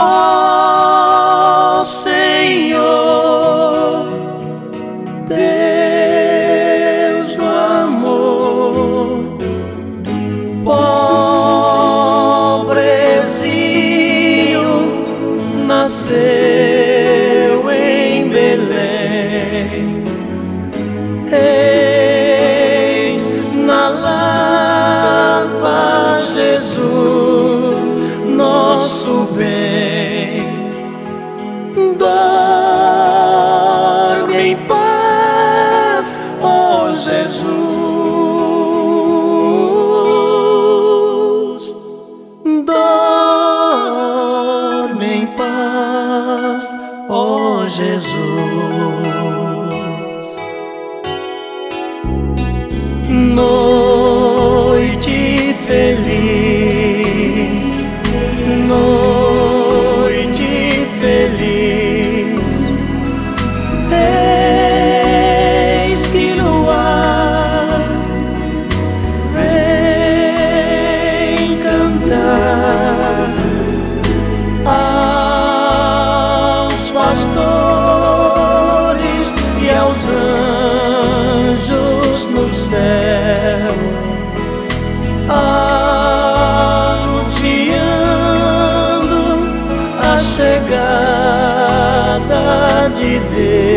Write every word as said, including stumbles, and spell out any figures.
Ó Senhor, Deus do amor, pobrezinho nasceu em Belém. Eis na Lapa Jesus, nosso bem. Dorme em paz, ó Jesus. Dorme em paz, ó Jesus. Noite feliz, noite feliz, eis que no ar vem cantar aos pastores e aos anjos no céu, anunciando a chegada de Deus.